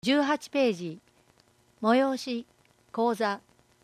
18ページ、催し、講座。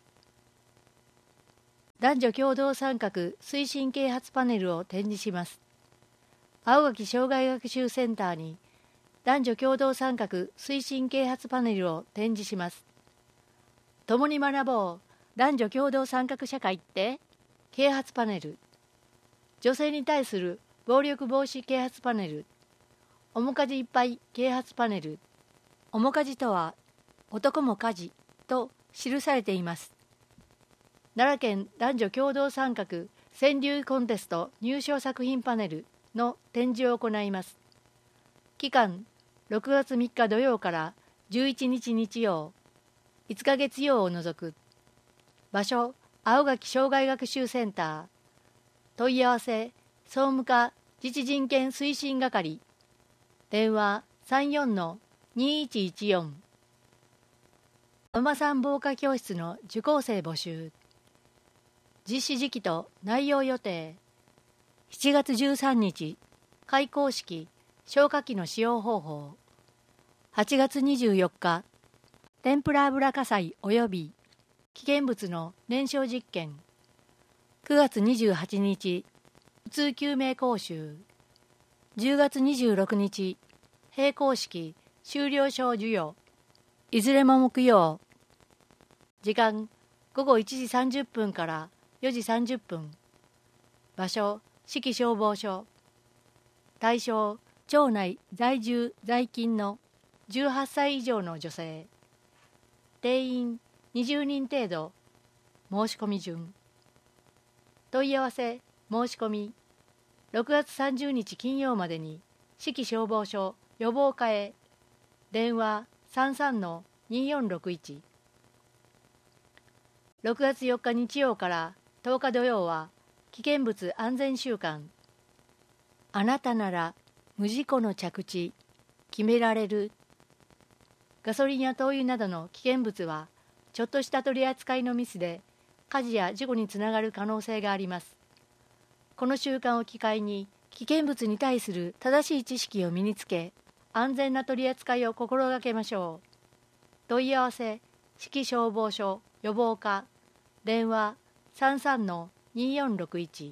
男女共同参画推進啓発パネルを展示します。青垣障害学習センターに男女共同参画推進啓発パネルを展示します。共に学ぼう男女共同参画社会って啓発パネル。女性に対する暴力防止啓発パネル。面かじいっぱい啓発パネル。面かじとは男も家事と記されています。奈良県男女共同参画川柳コンテスト入賞作品パネルの展示を行います。期間6月3日土曜から11日日曜、5日月曜を除く。場所青垣障害学習センター。問い合わせ総務課自治人権推進係。電話34-2114。ママさん防火教室の受講生募集。実施時期と内容予定。7月13日、開講式、消火器の使用方法。8月24日、天ぷら油火災及び危険物の燃焼実験。9月28日、普通救命講習。10月26日、閉講式、修了証授与。いずれも木曜。時間、午後1時30分から4時30分。場所、市消防署。対象、町内在住在勤の18歳以上の女性。定員20人程度。申し込み順。問い合わせ、申し込み。6月30日金曜までに、市消防署予防課へ。電話33-2461。6月4日日曜から10日土曜は危険物安全週間。あなたなら無事故の着地決められる。ガソリンや灯油などの危険物はちょっとした取り扱いのミスで火事や事故につながる可能性があります。この習慣を機会に危険物に対する正しい知識を身につけ、安全な取り扱いを心がけましょう。問い合わせ、市消防署予防課。電話33-2461。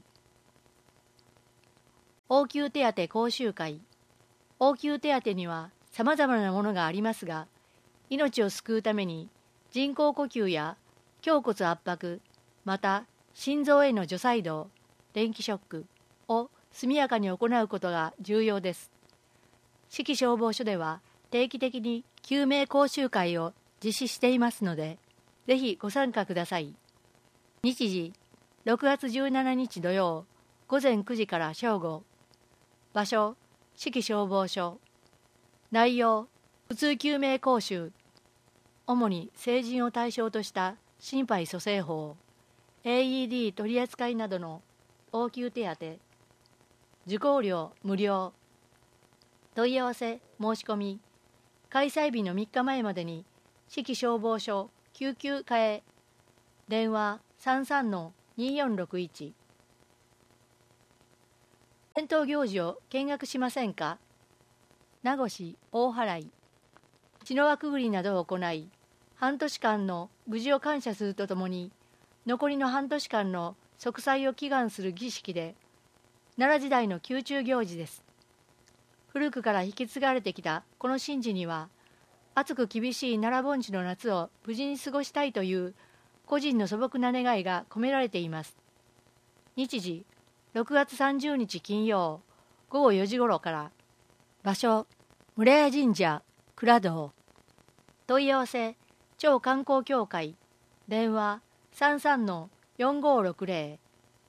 応急手当講習会。応急手当にはさまざまなものがありますが、命を救うために人工呼吸や胸骨圧迫、また心臓への除細動、電気ショックを速やかに行うことが重要です。市消防署では定期的に救命講習会を実施していますので、ぜひご参加ください。日時、6月17日土曜、午前9時から正午。場所、市消防署。内容、普通救命講習。主に成人を対象とした心肺蘇生法、AED 取り扱いなどの応急手当。受講料無料。問い合わせ、申し込み。開催日の3日前までに、市消防署救急課へ。電話33-2461。伝統行事を見学しませんか。名越大払い。血の輪くぐりなどを行い、半年間の無事を感謝するとともに、残りの半年間の息災を祈願する儀式で、奈良時代の宮中行事です。古くから引き継がれてきたこの神事には、暑く厳しい奈良盆地の夏を無事に過ごしたいという個人の素朴な願いが込められています。日時、6月30日金曜、午後4時頃から。場所、村屋神社、蔵堂。問い合わせ、町観光協会。電話33-4560。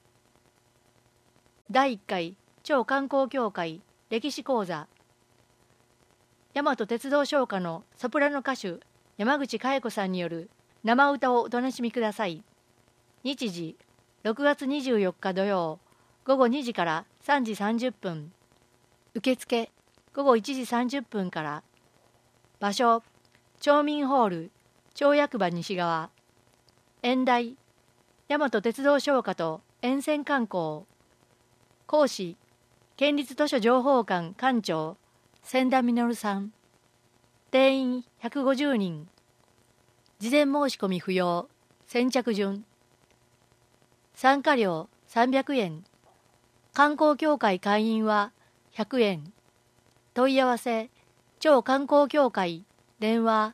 第1回町観光協会歴史講座。大和鉄道唱歌のソプラノ歌手山口佳代子さんによる生歌をお楽しみください。日時、6月24日土曜、午後2時から3時30分。受付、午後1時30分から。場所、町民ホール、町役場西側。演題、大和鉄道唱歌と沿線観光。講師、県立図書情報館館長、千田実さん。 定員150人。事前申し込み不要。先着順。参加料300円。観光協会会員は100円。問い合わせ、超観光協会、電話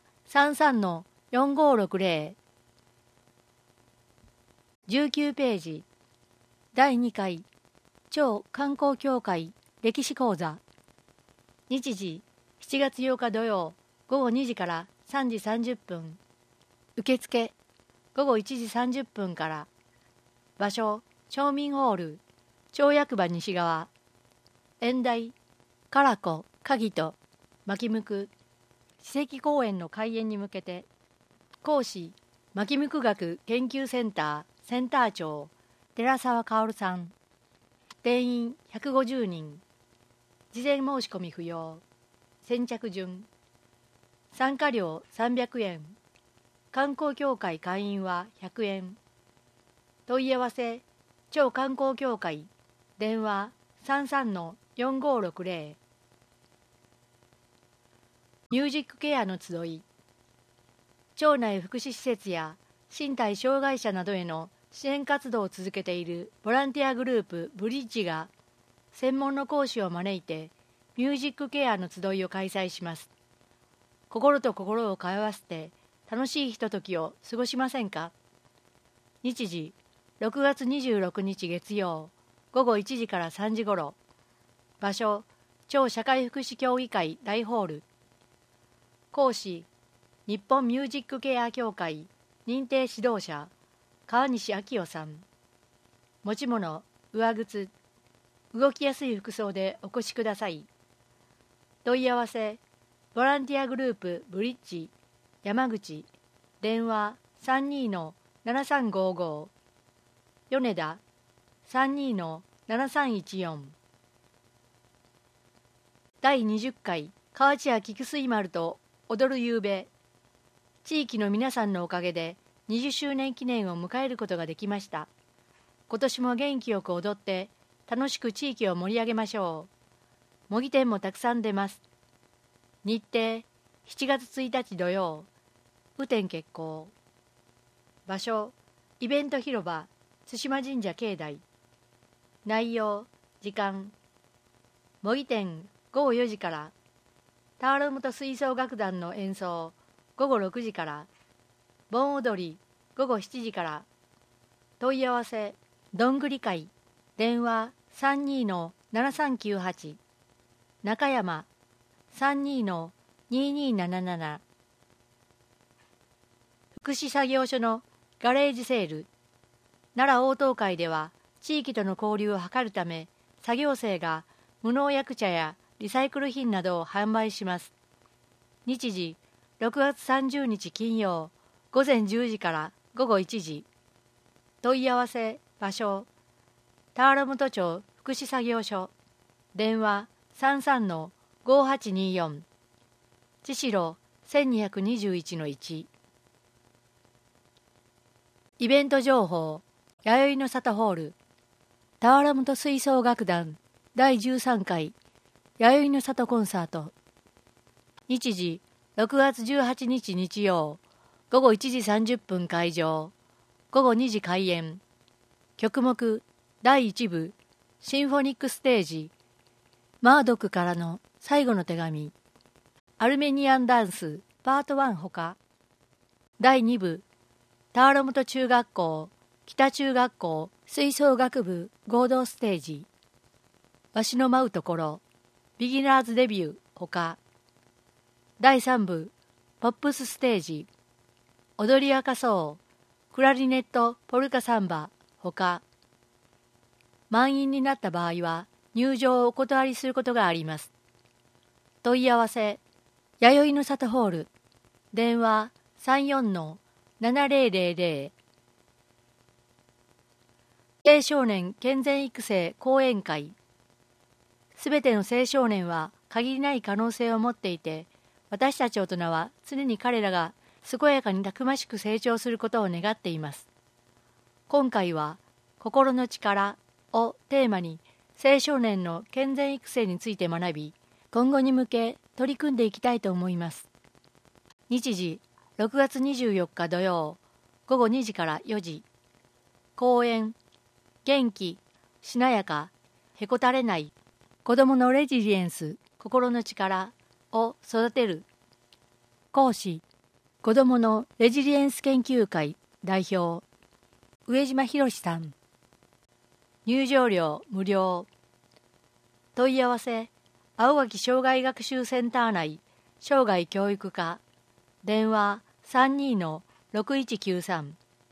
33-4560。19ページ。第2回、超観光協会歴史講座。日時、7月8日土曜、午後2時から3時30分。受付、午後1時30分から。場所、町民ホール、町役場西側。演題、カラコ、鍵と巻向く。史跡公園の開園に向けて。講師、巻向学研究センターセンター長、寺澤薫さん。定員150人。事前申し込み不要。先着順。参加料300円。観光協会会員は100円。問い合わせ、超観光協会、電話33-4560。ミュージックケアの集い。町内福祉施設や身体障害者などへの支援活動を続けているボランティアグループブリッジが専門の講師を招いてミュージックケアの集いを開催します。心と心を通わせて楽しいひとときを過ごしませんか。日時、6月26日月曜、午後1時から3時ごろ。場所、町社会福祉協議会大ホール。講師、日本ミュージックケア協会認定指導者、川西昭夫さん。持ち物、上靴。動きやすい服装でお越しください。問い合わせ、ボランティアグループブリッジ、山口、電話32-7355。米田、32-7314。第20回河内屋菊水丸と踊る夕べ。地域の皆さんのおかげで20周年記念を迎えることができました。今年も元気よく踊って楽しく地域を盛り上げましょう。模擬店もたくさん出ます。日程、7月1日土曜。雨天決行。場所、イベント広場、津島神社境内。内容、時間。模擬店、午後4時から。田原本吹奏楽団の演奏、午後6時から。盆踊り、午後7時から。問い合わせ、どんぐり会、電話32-7398。中山、32-2277。福祉作業所のガレージセール。奈良応答会では地域との交流を図るため、作業生が無農薬茶やリサイクル品などを販売します。日時、6月30日金曜、午前10時から午後1時。問い合わせ、場所、田原本町福祉作業所。電話33-5824。千代1221-1。イベント情報、弥生の里ホール。田原本吹奏楽団第13回弥生の里コンサート。日時、6月18日日曜、午後1時30分会場、午後2時開演。曲目、第1部、シンフォニックステージ、マードックからの最後の手紙、アルメニアンダンスパート1ほか。第2部、田原本中学校、北中学校吹奏楽部合同ステージ、わしの舞うところ、ビギナーズデビューほか。第3部、ポップスステージ、踊り明かそう、クラリネットポルカサンバほか。満員になった場合は入場をお断りすることがあります。問い合わせ、弥生の里ホール、電話34-7000。青少年健全育成講演会。すべての青少年は限りない可能性を持っていて、私たち大人は常に彼らが健やかにたくましく成長することを願っています。今回は心の力をテーマに青少年の健全育成について学び、今後に向け取り組んでいきたいと思います。 日時6月24日土曜午後2時から4時。講演、元気、しなやか、へこたれない、子どものレジリエンス、心の力を育てる。講師、子どものレジリエンス研究会代表、上島博さん。入場料無料。問い合わせ、青垣障害学習センター内生涯教育課、電話32-6193。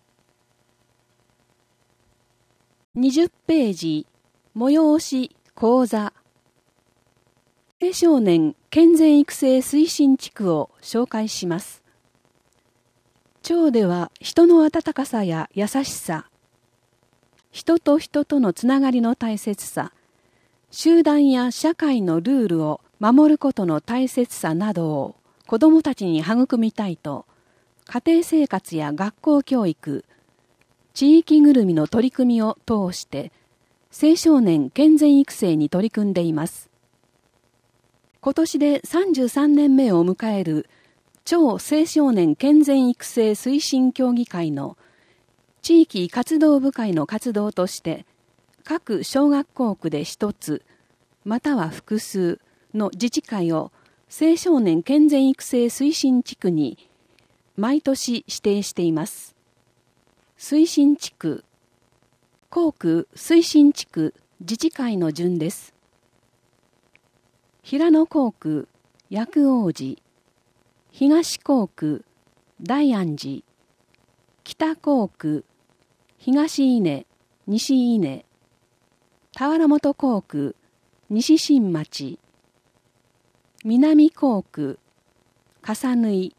20ページ、催し講座。青少年健全育成推進地区を紹介します。町では人の温かさや優しさ、人と人とのつながりの大切さ、集団や社会のルールを守ることの大切さなどを子どもたちに育みたいと、家庭生活や学校教育、地域ぐるみの取り組みを通して青少年健全育成に取り組んでいます。今年で33年目を迎える超青少年健全育成推進協議会の地域活動部会の活動として各小学校区で一つまたは複数の自治会を青少年健全育成推進地区に毎年指定しています。推進地区、校区推進地区自治会の順です。平野校区、薬王寺、東校区、大安寺、北校区、東伊根、西伊根、田原本校区、西新町、南校区、笠縫。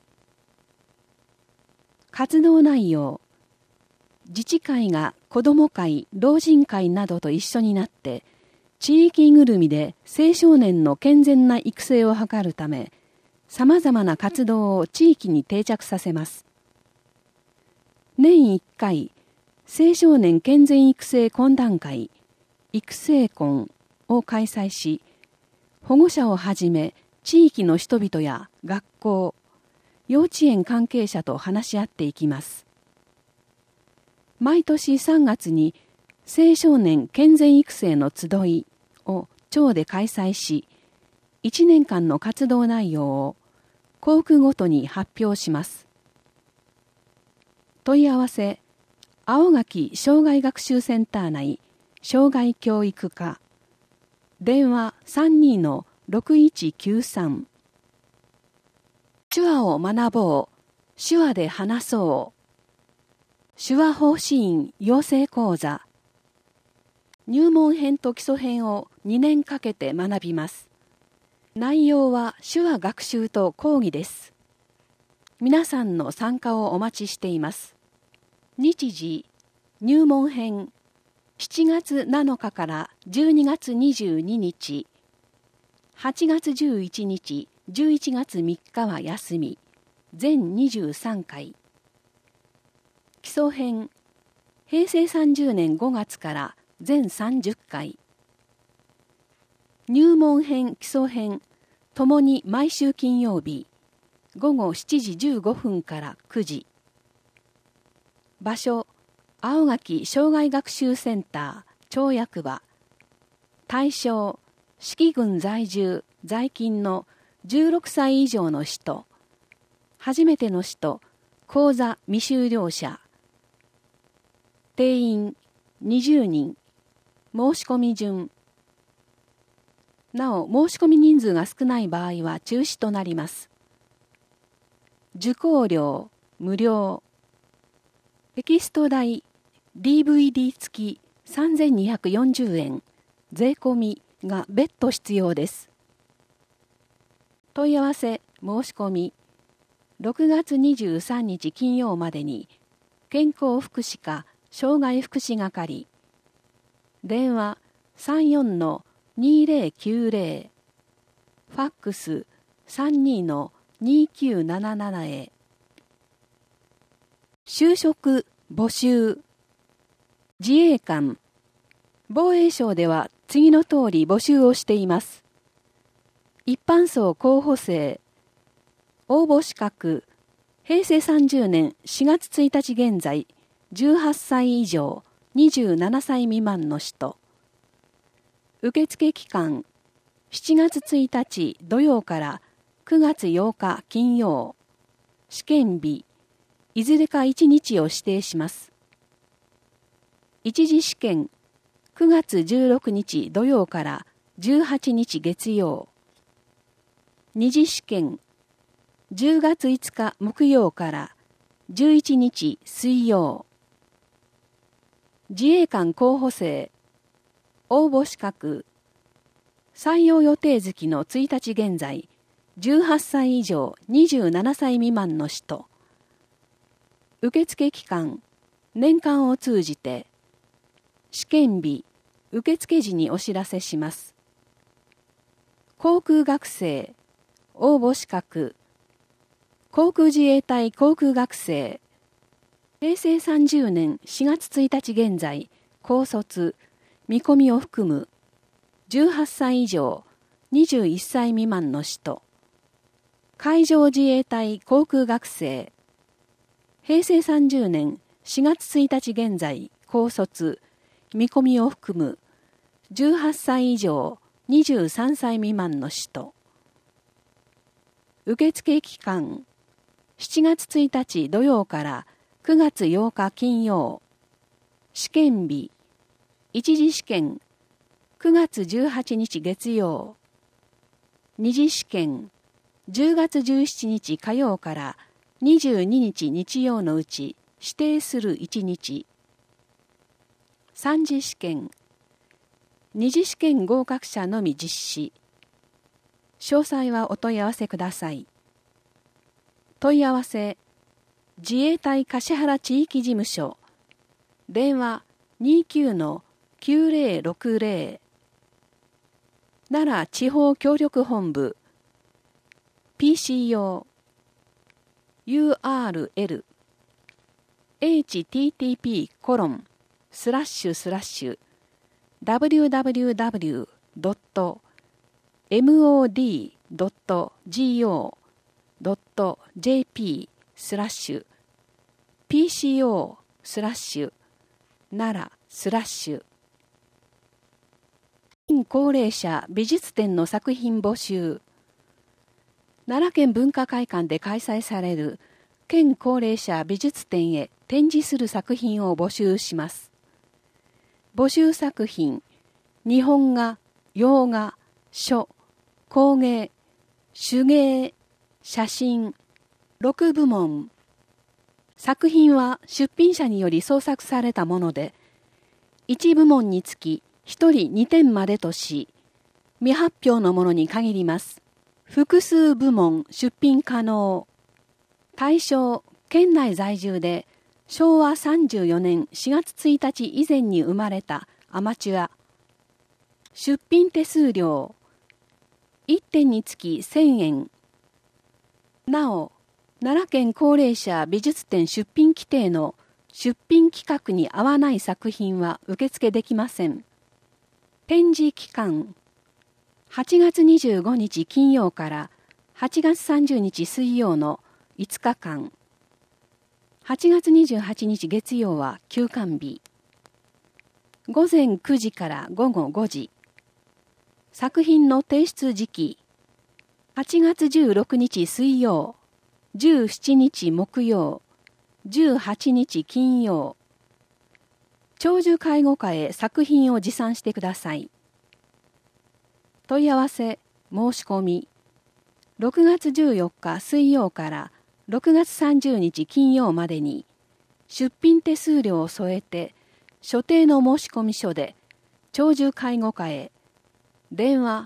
活動内容、自治会が子ども会、老人会などと一緒になって地域ぐるみで青少年の健全な育成を図るため様々な活動を地域に定着させます。年1回青少年健全育成懇談会育成懇を開催し、保護者をはじめ地域の人々や学校、幼稚園関係者と話し合っていきます。毎年3月に青少年健全育成の集いを町で開催し、1年間の活動内容を校区ごとに発表します。問い合わせ、青垣障害学習センター内障害教育課、電話32-6193。手話を学ぼう、手話で話そう。手話法支院養成講座。入門編と基礎編を2年かけて学びます。内容は手話学習と講義です。皆さんの参加をお待ちしています。日時、入門編、7月7日から12月22日、8月11日、11月3日は休み、全23回。基礎編、平成30年5月から全30回。入門編、基礎編、ともに毎週金曜日、午後7時15分から9時。場所、青垣障害学習センター、町役場。対象、四季郡在住、在勤の16歳以上の人。初めての人、講座未修了者。定員20人。申し込み順。なお、申し込み人数が少ない場合は中止となります。受講料無料。テキスト代 DVD 付き3240円。税込みが別途必要です。問い合わせ申し込み6月23日金曜までに健康福祉課障害福祉係電話 34-2090 ファックス 32-2977 へ。就職募集。自衛官防衛省では次の通り募集をしています。一般層候補生応募資格、平成30年4月1日現在、18歳以上、27歳未満の人。受付期間、7月1日土曜から9月8日金曜。試験日、いずれか1日を指定します。一次試験、9月16日土曜から18日月曜。二次試験、10月5日木曜から11日水曜。自衛官候補生、応募資格、採用予定月の1日現在、18歳以上27歳未満の人。受付期間、年間を通じて、試験日、受付時にお知らせします。航空学生、応募資格、航空自衛隊航空学生、平成30年4月1日現在、高卒、見込みを含む、18歳以上、21歳未満の人。海上自衛隊航空学生。平成30年4月1日現在、高卒、見込みを含む、18歳以上、23歳未満の人。受付期間、7月1日土曜から9月8日金曜。試験日、一次試験、9月18日月曜。二次試験、10月17日火曜から22日日曜のうち指定する1日。三次試験、二次試験合格者のみ実施。詳細はお問い合わせください。問い合わせ、自衛隊橿原地域事務所、電話 29-9060、奈良地方協力本部、PC 用 URL http://www.mod.go.jp/PCO/奈良/県高齢者美術展の作品募集。奈良県文化会館で開催される県高齢者美術展へ展示する作品を募集します。募集作品、日本画、洋画、書、工芸、手芸、写真、6部門。作品は出品者により創作されたもので、1部門につき1人2点までとし、未発表のものに限ります。複数部門出品可能。対象、県内在住で昭和34年4月1日以前に生まれたアマチュア。出品手数料、1点につき1000円。なお、奈良県高齢者美術展出品規定の出品規格に合わない作品は受付できません。展示期間、8月25日金曜から8月30日水曜の5日間。8月28日月曜は休館日。午前9時から午後5時。作品の提出時期。8月16日水曜、17日木曜、18日金曜。長寿介護課へ作品を持参してください。問い合わせ、申し込み。6月14日水曜から6月30日金曜までに、出品手数料を添えて、所定の申込書で、長寿介護課へ、電話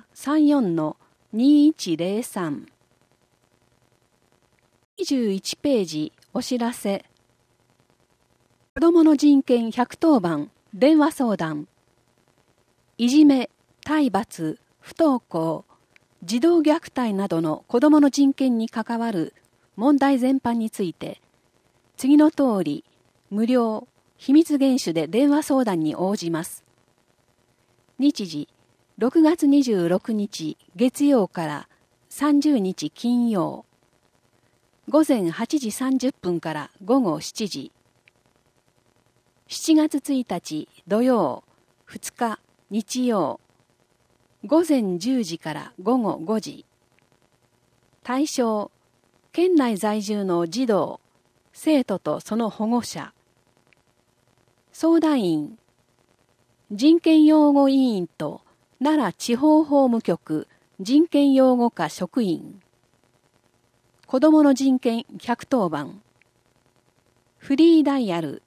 34-2103。21ページ、お知らせ。子どもの人権110番電話相談。いじめ、体罰、不登校、児童虐待などの子どもの人権に関わる問題全般について、次の通り、無料、秘密厳守で電話相談に応じます。日時、6月26日月曜から30日金曜。 午前8時30分から午後7時。7月1日土曜、2日日曜。午前10時から午後5時。対象、県内在住の児童、生徒とその保護者。相談員、人権擁護委員と奈良地方法務局人権擁護課職員。子どもの人権110番。フリーダイヤル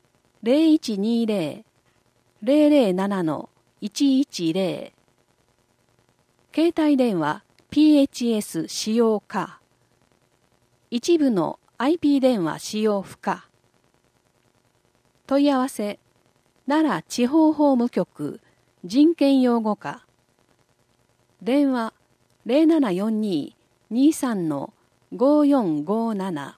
0120-007-110。携帯電話 PHS 使用可。一部の IP 電話使用不可。問い合わせ、奈良地方法務局人権擁護課。電話 0742-23-5457。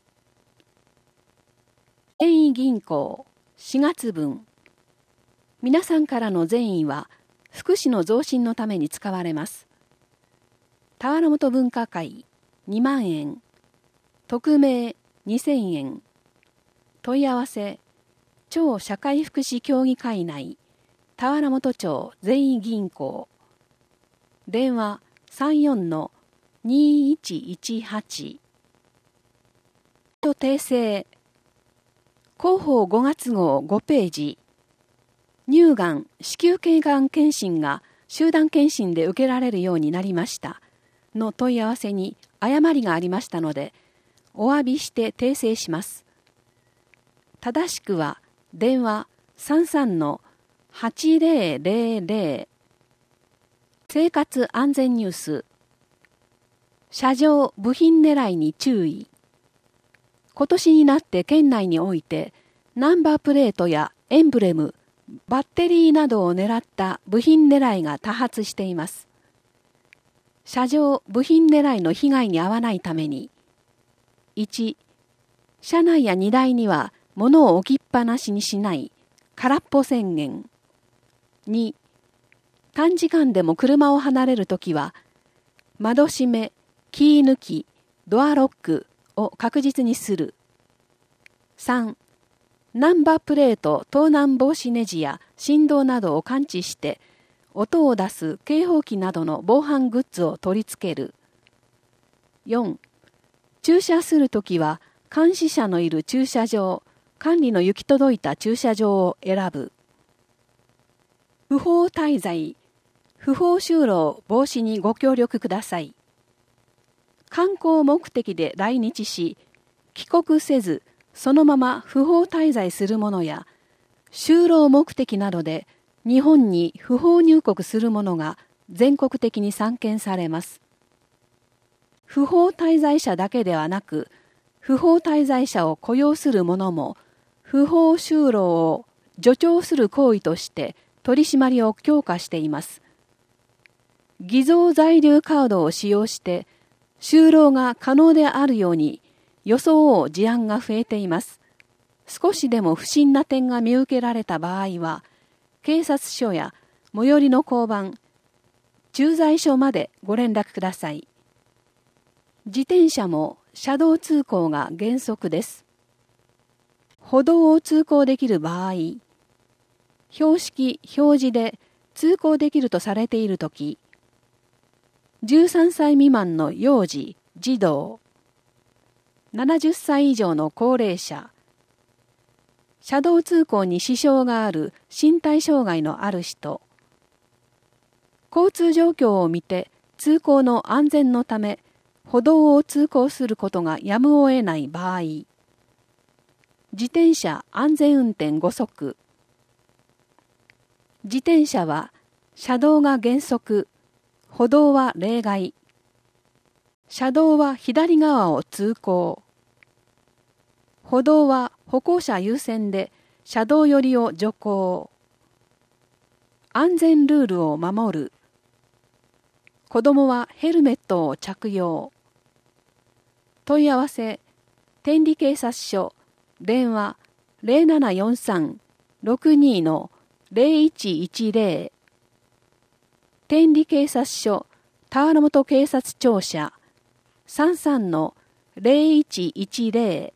善意銀行4月分。皆さんからの善意は福祉の増進のために使われます。田原本文化会2万円。匿名2000円。問い合わせ、超社会福祉協議会内、田原本町善意銀行。電話 34-2118。と訂正。広報5月号5ページ。乳がん、子宮頸がん検診が集団検診で受けられるようになりましたの問い合わせに誤りがありましたので、お詫びして訂正します。正しくは電話 33-8000。生活安全ニュース。車上部品狙いに注意。今年になって県内においてナンバープレートやエンブレム、バッテリーなどを狙った部品狙いが多発しています。車上部品狙いの被害に遭わないために、1、車内や荷台には物を置きっぱなしにしない空っぽ宣言。2、短時間でも車を離れるときは、窓閉め、キー抜き、ドアロックを確実にする。3、ナンバープレート盗難防止ネジや振動などを感知して、音を出す警報器などの防犯グッズを取り付ける。4、駐車するときは、監視者のいる駐車場、管理の行き届いた駐車場を選ぶ。不法滞在、不法就労防止にご協力ください。観光目的で来日し、帰国せず、そのまま不法滞在する者や、就労目的などで日本に不法入国する者が全国的に散見されます。不法滞在者だけではなく、不法滞在者を雇用する者も、不法就労を助長する行為として取り締まりを強化しています。偽造在留カードを使用して、就労が可能であるように、装う事案が増えています。少しでも不審な点が見受けられた場合は、警察署や最寄りの交番、駐在所までご連絡ください。自転車も車道通行が原則です。歩道を通行できる場合、標識・表示で通行できるとされているとき、13歳未満の幼児・児童、70歳以上の高齢者、車道通行に支障がある身体障害のある人、交通状況を見て通行の安全のため歩道を通行することがやむを得ない場合、自転車安全運転5則。自転車は車道が原則、歩道は例外。車道は左側を通行。歩道は歩行者優先で車道寄りを徐行。安全ルールを守る。子供はヘルメットを着用。問い合わせ、天理警察署、電話 0743-62-0110。天理警察署、田原本警察庁舎、33-90-。 0110